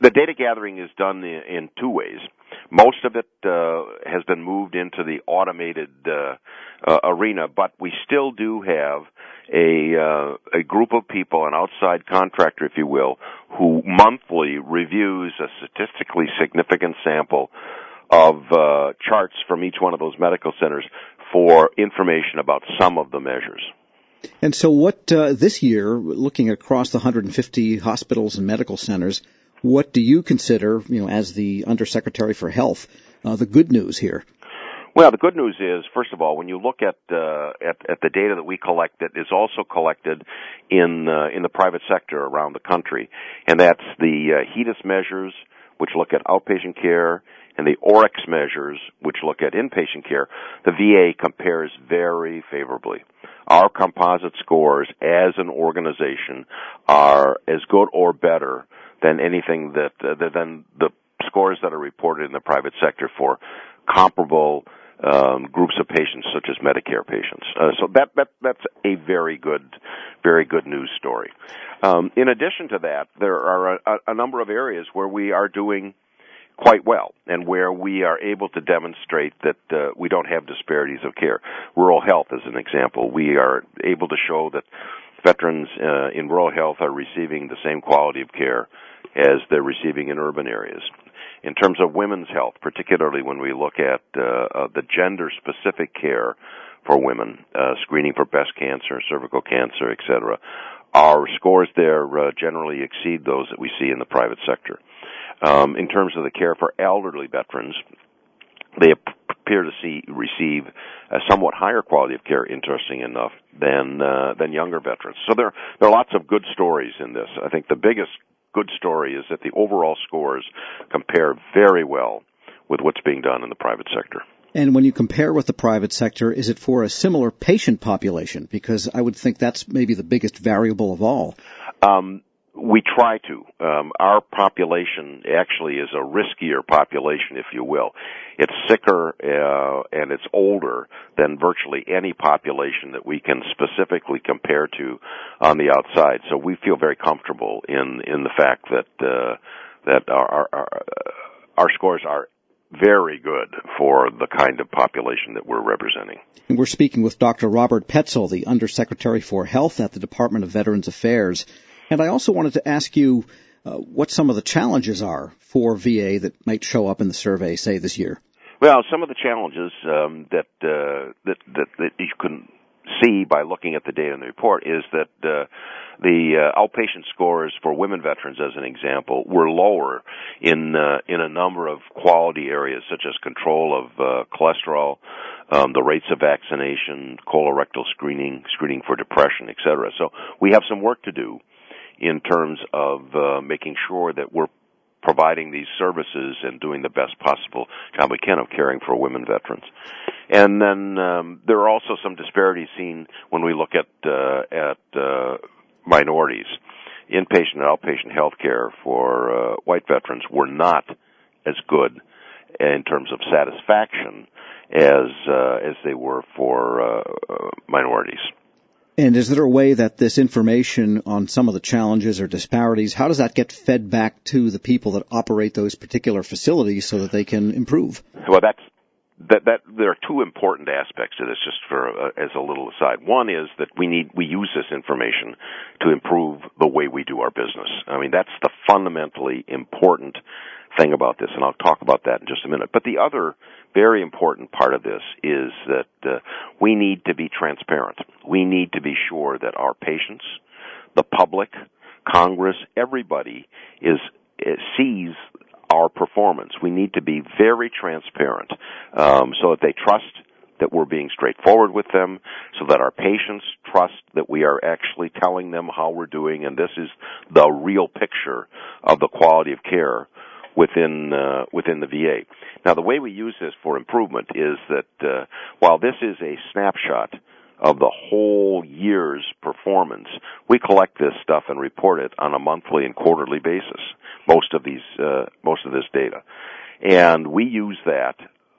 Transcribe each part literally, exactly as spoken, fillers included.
the data gathering is done in, in two ways. Most of it uh, has been moved into the automated uh, uh, arena, but we still do have a uh, a group of people, an outside contractor, if you will, who monthly reviews a statistically significant sample of uh, charts from each one of those medical centers for information about some of the measures. And so what, uh, this year, looking across the one hundred fifty hospitals and medical centers, what do you consider, you know, as the Undersecretary for Health, uh, the good news here? Well, the good news is, first of all, when you look at uh, at, at the data that we collect, that is also collected in uh, in the private sector around the country, and that's the uh, HEDIS measures, which look at outpatient care, and the OREX measures, which look at inpatient care. The V A compares very favorably. Our composite scores as an organization are as good or better than anything that uh, than the scores that are reported in the private sector for comparable um, groups of patients, such as Medicare patients. Uh, so that that that's a very good, very good news story. Um, in addition to that, there are a, a number of areas where we are doing quite well, and where we are able to demonstrate that uh, we don't have disparities of care. Rural health is an example. We are able to show that veterans uh, in rural health are receiving the same quality of care as they're receiving in urban areas. In terms of women's health, particularly when we look at uh, uh, the gender-specific care for women, uh, screening for breast cancer, cervical cancer, et cetera, our scores there uh, generally exceed those that we see in the private sector. Um, in terms of the care for elderly veterans, they appear to see receive a somewhat higher quality of care, interesting enough, than uh, than younger veterans. So there there are lots of good stories in this. I think the biggest good story is that the overall scores compare very well with what's being done in the private sector. And when you compare with the private sector, is it for a similar patient population? Because I would think that's maybe the biggest variable of all. Um, We try to. Um, our population actually is a riskier population, if you will. It's sicker uh, and it's older than virtually any population that we can specifically compare to on the outside. So we feel very comfortable in in the fact that uh, that our, our our scores are very good for the kind of population that we're representing. And we're speaking with Doctor Robert Petzel, the Undersecretary for Health at the Department of Veterans Affairs. And I also wanted to ask you uh, what some of the challenges are for V A that might show up in the survey, say, this year. Well, some of the challenges um, that, uh, that that that you can see by looking at the data in the report is that uh, the uh, outpatient scores for women veterans, as an example, were lower in uh, in a number of quality areas, such as control of uh, cholesterol, um, the rates of vaccination, colorectal screening, screening for depression, et cetera. So we have some work to do in terms of uh, making sure that we're providing these services and doing the best possible job we can of caring for women veterans. And then um, there are also some disparities seen when we look at uh, at uh, minorities. Inpatient and outpatient health care for uh, white veterans were not as good in terms of satisfaction as uh, as they were for uh, uh, minorities. And is there a way that this information on some of the challenges or disparities, how does that get fed back to the people that operate those particular facilities so that they can improve? Well, that's that. That there are two important aspects to this. Just for uh, as a little aside, one is that we need we use this information to improve the way we do our business. I mean, that's the fundamentally important thing about this, and I'll talk about that in just a minute. But the other very important part of this is that uh, we need to be transparent. We need to be sure that our patients, the public, Congress, everybody is, is sees our performance. We need to be very transparent um, so that they trust that we're being straightforward with them, so that our patients trust that we are actually telling them how we're doing, and this is the real picture of the quality of care within uh, within the V A. Now, the way we use this for improvement is that uh, while this is a snapshot of the whole year's performance, we collect this stuff and report it on a monthly and quarterly basis. Most of these, uh, most of this data, and we use that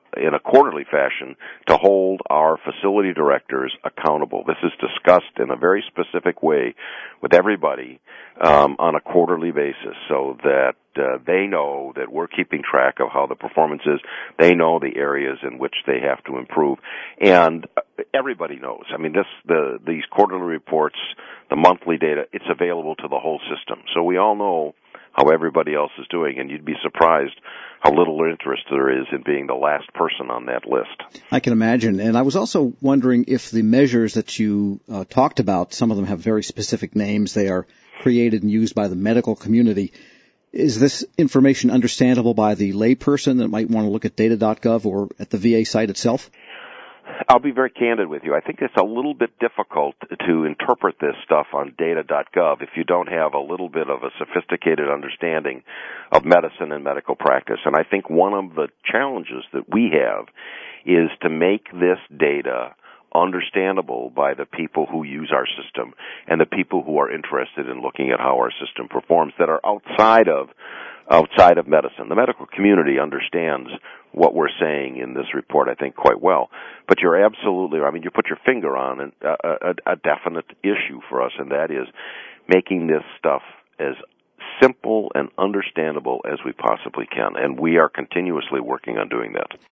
in a quarterly fashion to hold our facility directors accountable. This is discussed in a very specific way with everybody um, on a quarterly basis so that uh, they know that we're keeping track of how the performance is. They know the areas in which they have to improve. And everybody knows. I mean, this the these quarterly reports, the monthly data, it's available to the whole system. So we all know how everybody else is doing, and you'd be surprised how little interest there is in being the last person on that list. I can imagine. And I was also wondering if the measures that you uh, talked about, some of them have very specific names. They are created and used by the medical community. Is this information understandable by the layperson that might want to look at data dot gov or at the V A site itself? I'll be very candid with you. I think it's a little bit difficult to interpret this stuff on data dot gov if you don't have a little bit of a sophisticated understanding of medicine and medical practice. And I think one of the challenges that we have is to make this data understandable by the people who use our system and the people who are interested in looking at how our system performs that are outside of outside of medicine. The medical community understands what we're saying in this report, I think, quite well. But you're absolutely, I mean, you put your finger on an, a, a, a definite issue for us, and that is making this stuff as simple and understandable as we possibly can. And we are continuously working on doing that.